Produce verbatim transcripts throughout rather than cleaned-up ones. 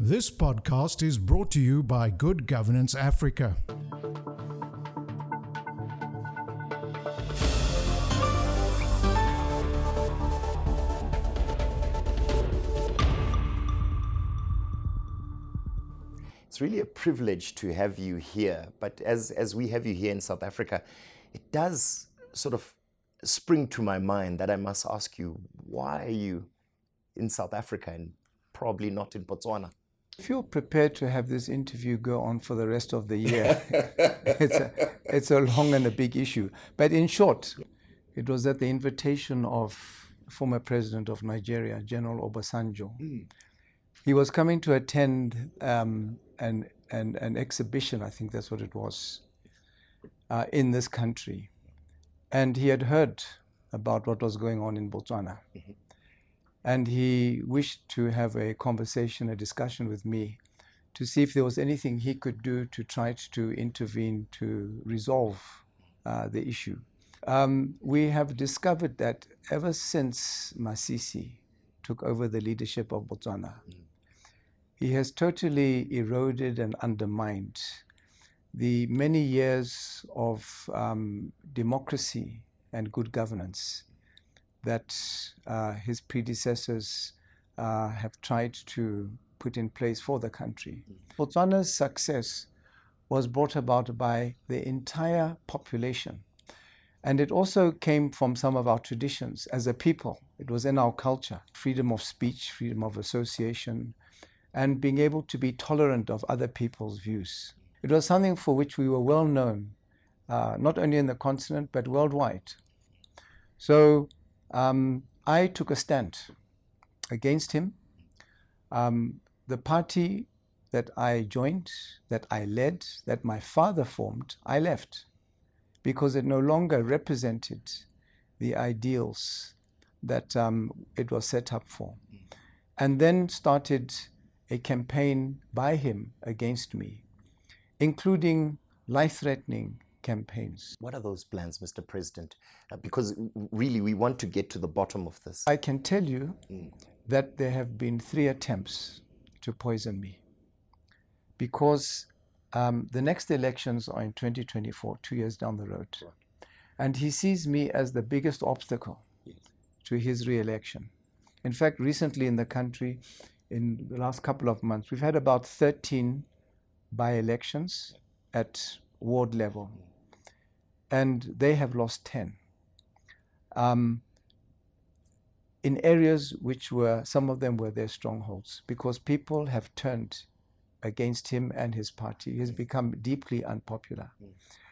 This podcast is brought to you by Good Governance Africa. It's really a privilege to have you here, but as, as we have you here in South Africa, it does sort of spring to my mind that I must ask you, why are you in South Africa and probably not in Botswana? If you're prepared to have this interview go on for the rest of the year, it's, a, it's a long and a big issue. But in short, it was at the invitation of former president of Nigeria, General Obasanjo. Mm. He was coming to attend um, an, an, an exhibition, I think that's what it was, uh, in this country. And he had heard about what was going on in Botswana. Mm-hmm. And he wished to have a conversation, a discussion with me to see if there was anything he could do to try to intervene to resolve uh, the issue. Um, we have discovered that ever since Masisi took over the leadership of Botswana, mm. he has totally eroded and undermined the many years of um, democracy and good governance that uh, his predecessors uh, have tried to put in place for the country. Botswana's success was brought about by the entire population. And it also came from some of our traditions as a people. It was in our culture, freedom of speech, freedom of association, and being able to be tolerant of other people's views. It was something for which we were well known, uh, not only in the continent, but worldwide. So, Um, I took a stand against him. Um, the party that I joined, that I led, that my father formed, I left because it no longer represented the ideals that um, it was set up for. And then started a campaign by him against me, including life-threatening campaigns. What are those plans, Mister President? Uh, because really we want to get to the bottom of this. I can tell you mm. that there have been three attempts to poison me because um, the next elections are in twenty twenty-four, two years down the road. Right. And he sees me as the biggest obstacle yes. to his re-election. In fact, recently in the country, in the last couple of months, we've had about thirteen by-elections yeah. at ward level. Mm. And they have lost ten. Um, in areas which were, some of them were their strongholds, because people have turned against him and his party. He has become deeply unpopular. Mm.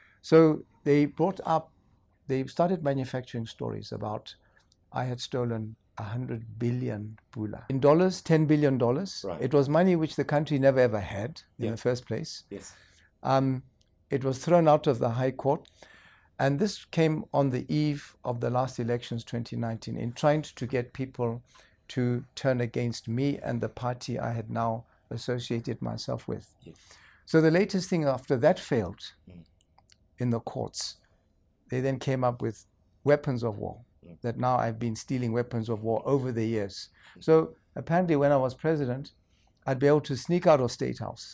So they brought up, they started manufacturing stories about I had stolen one hundred billion pula. In dollars, ten billion dollars. Right. It was money which the country never ever had in yeah. the first place. Yes. Um, it was thrown out of the High Court. And this came on the eve of the last elections, twenty nineteen, in trying to get people to turn against me and the party I had now associated myself with. Yes. So the latest thing after that failed mm. in the courts, they then came up with weapons of war, mm. that now I've been stealing weapons of war over the years. Mm. So apparently when I was president, I'd be able to sneak out of State House,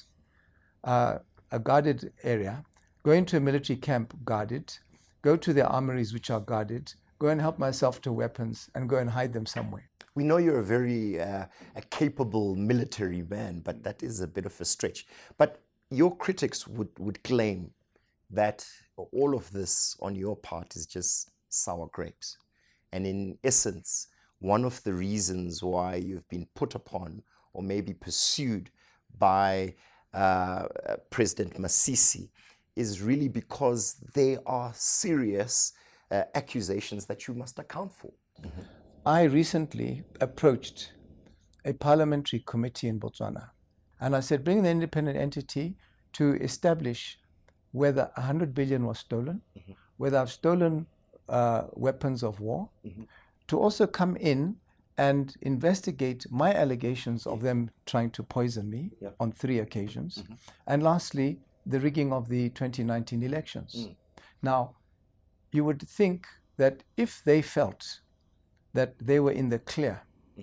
uh, a guarded area, go into a military camp guarded, go to the armories which are guarded, go and help myself to weapons and go and hide them somewhere. We know you're a very uh, a capable military man, but that is a bit of a stretch. But your critics would, would claim that all of this on your part is just sour grapes. And in essence, one of the reasons why you've been put upon or maybe pursued by uh, President Masisi is really because they are serious uh, accusations that you must account for. Mm-hmm. I recently approached a parliamentary committee in Botswana, and I said, bring the independent entity to establish whether one hundred billion was stolen, mm-hmm. whether I've stolen uh, weapons of war, mm-hmm. to also come in and investigate my allegations of them trying to poison me yeah. on three occasions. Mm-hmm. And lastly, the rigging of the twenty nineteen elections. Mm. Now, you would think that if they felt that they were in the clear, mm-hmm.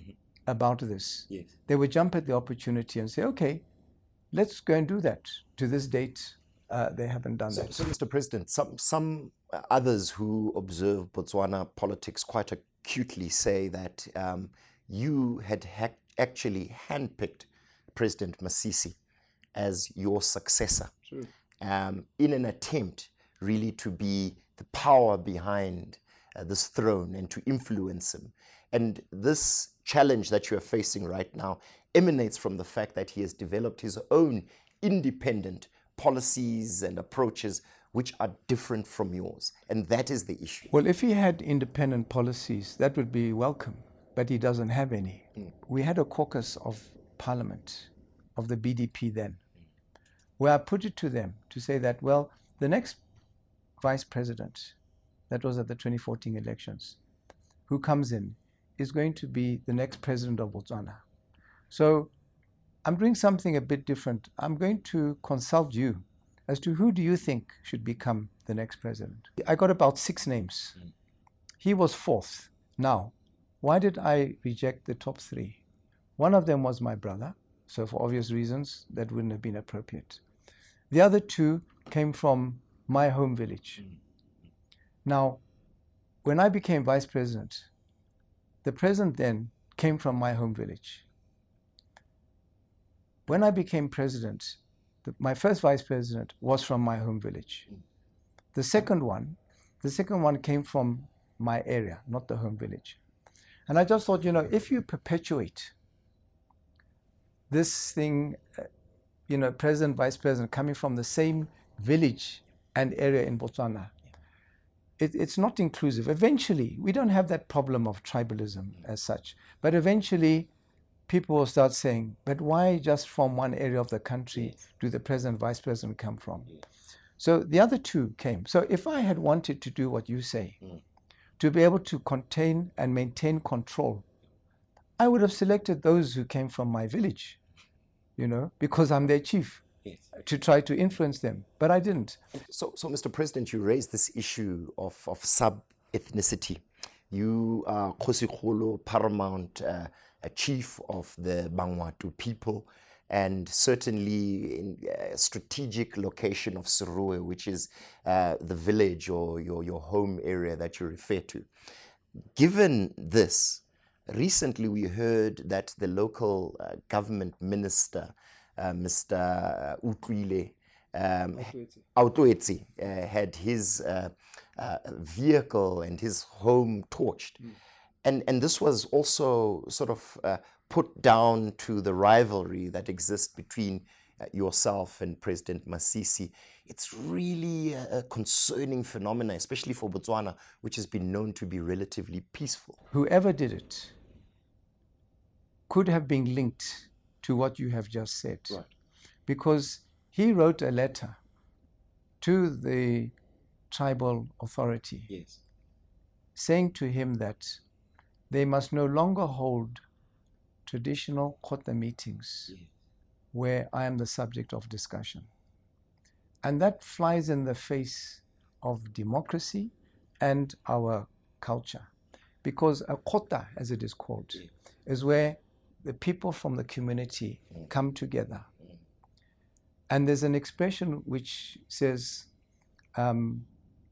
about this, Yes. they would jump at the opportunity and say, okay, let's go and do that. To this date, uh, they haven't done So, that. so, Mister President, some, some others who observe Botswana politics quite acutely say that um, you had ha- actually handpicked President Masisi as your successor um, in an attempt really to be the power behind uh, this throne and to influence him. And this challenge that you are facing right now emanates from the fact that he has developed his own independent policies and approaches which are different from yours. And that is the issue. Well, if he had independent policies, that would be welcome, but he doesn't have any. Mm. We had a caucus of parliament of the B D P then, where I put it to them to say that, well, the next vice president, that was at the twenty fourteen elections, who comes in is going to be the next president of Botswana. So I'm doing something a bit different. I'm going to consult you as to who do you think should become the next president. I got about six names. Mm. He was fourth. Now, why did I reject the top three? One of them was my brother, so for obvious reasons, that wouldn't have been appropriate. The other two came from my home village. Mm. Now, when I became vice president, the president then came from my home village. When I became president, the, my first vice president was from my home village. The second one, the second one came from my area, not the home village. And I just thought, you know, if you perpetuate this thing, uh, you know, president, vice president coming from the same village and area in Botswana, it, it's not inclusive. Eventually, we don't have that problem of tribalism as such, but eventually people will start saying, but why just from one area of the country do the president, vice president come from? So the other two came. So if I had wanted to do what you say, mm. to be able to contain and maintain control, I would have selected those who came from my village, you know, because I'm their chief, yes. to try to influence them. But I didn't. So, so Mister President, you raised this issue of, of sub-ethnicity. You are Kgosikgolo, paramount uh, a chief of the Bangwatu people, and certainly in a strategic location of Serowe, which is uh, the village or your, your home area that you refer to. Given this, recently we heard that the local uh, government minister, uh, Mister Utwile, um, Autuetsi, uh, had his uh, uh, vehicle and his home torched. Mm. And, and this was also sort of uh, put down to the rivalry that exists between uh, yourself and President Masisi. It's really a, a concerning phenomenon, especially for Botswana, which has been known to be relatively peaceful. Whoever did it could have been linked to what you have just said. Right. Because he wrote a letter to the tribal authority, yes. saying to him that they must no longer hold traditional Kota meetings yeah. where I am the subject of discussion. And that flies in the face of democracy and our culture. Because a Kota, as it is called, yeah. is where the people from the community mm. come together. Mm. And there's an expression which says, um,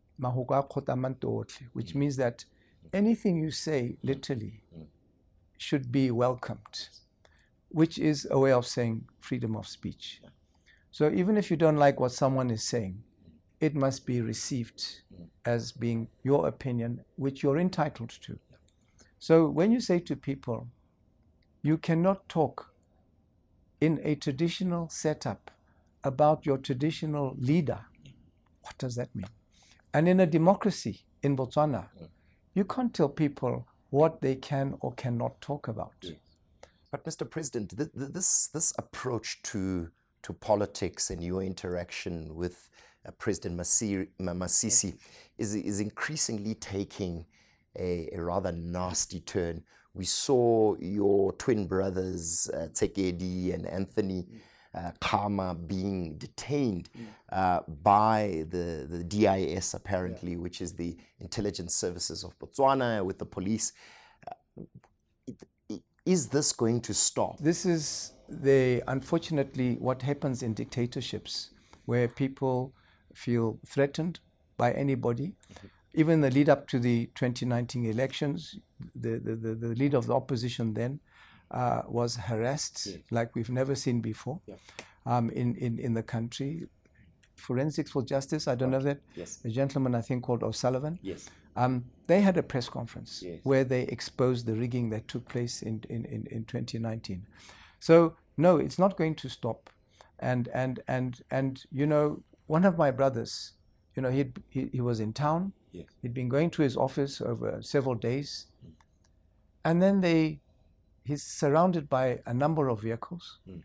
which means that anything you say, literally, should be welcomed, which is a way of saying freedom of speech. So even if you don't like what someone is saying, it must be received as being your opinion, which you're entitled to. So when you say to people, you cannot talk in a traditional setup about your traditional leader, what does that mean? And in a democracy in Botswana, you can't tell people what they can or cannot talk about. Yes. But Mister President, th th this, this approach to, to politics and your interaction with uh, President Masiri, Masisi is, is increasingly taking a, a rather nasty turn. We saw your twin brothers, uh, Tsekedi and Anthony uh, Khama, being detained uh, by the, the D I S, apparently, yeah. which is the Intelligence Services of Botswana, with the police. Uh, it, it, Is this going to stop? This is the unfortunately what happens in dictatorships, where people feel threatened by anybody. Mm-hmm. Even the lead up to the twenty nineteen elections, the, the, the, the leader of the opposition then uh, was harassed, yes, like we've never seen before, yeah, um, in, in, in the country. Forensics for Justice, I don't right. know that. Yes. A gentleman I think called O'Sullivan. Yes. Um, they had a press conference, yes, where they exposed the rigging that took place in, in, in, in twenty nineteen. So no, it's not going to stop. And and and and you know, one of my brothers, you know, he'd, he he was in town. Yes. He'd been going to his office over several days, mm, and then they he's surrounded by a number of vehicles. Mm.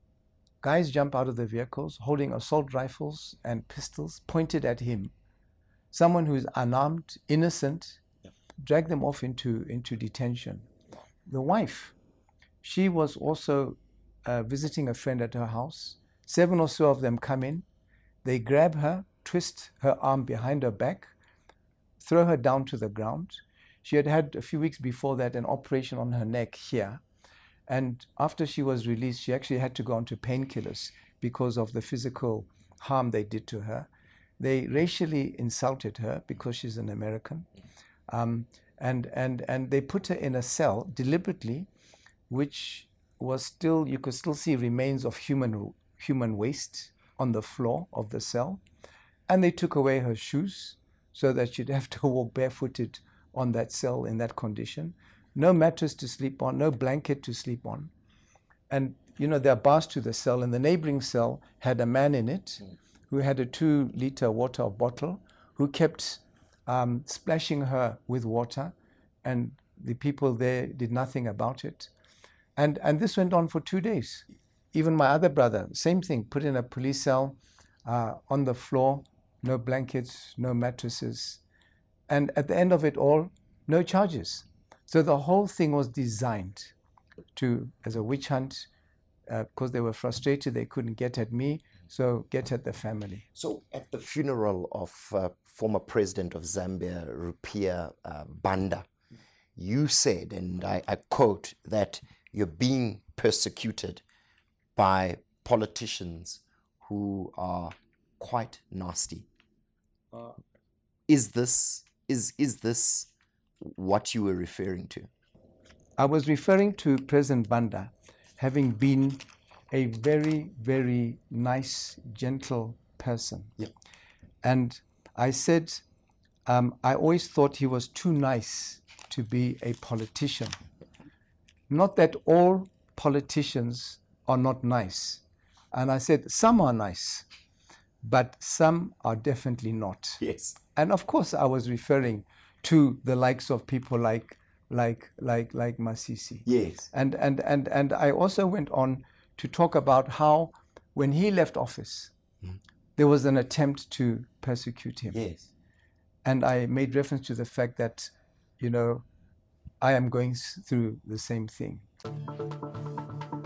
Guys jump out of the vehicles holding assault rifles and pistols pointed at him. Someone who's unarmed, innocent, yeah, drag them off into, into detention. The wife, she was also uh, visiting a friend at her house. Seven or so of them come in. They grab her, twist her arm behind her back, throw her down to the ground. She had had a few weeks before that an operation on her neck here. And after she was released, she actually had to go on to painkillers because of the physical harm they did to her. They racially insulted her because she's an American. Um, and, and, and they put her in a cell deliberately, which was still, you could still see remains of human, human waste on the floor of the cell. And they took away her shoes so that she'd have to walk barefooted on that cell in that condition. No mattress to sleep on, no blanket to sleep on. And, you know, there are bars to the cell, and the neighboring cell had a man in it who had a two-liter water bottle, who kept um, splashing her with water, and the people there did nothing about it. And, and this went on for two days. Even my other brother, same thing, put in a police cell uh, on the floor, no blankets, no mattresses. And at the end of it all, no charges. So the whole thing was designed to, as a witch hunt, uh, because they were frustrated, they couldn't get at me, so get at the family. So at the funeral of uh, former president of Zambia, Rupiah uh, Banda, you said, and I, I quote, that you're being persecuted by politicians who are quite nasty. Uh, is this is is this what you were referring to? I was referring to President Banda having been a very, very nice, gentle person. Yeah. And I said, um, I always thought he was too nice to be a politician. Not that all politicians are not nice. And I said, some are nice, but some are definitely not. Yes. And of course, I was referring to the likes of people like like like like Masisi. Yes. And and and and I also went on to talk about how when he left office, mm. there was an attempt to persecute him. Yes. And I made reference to the fact that, you know, I am going through the same thing.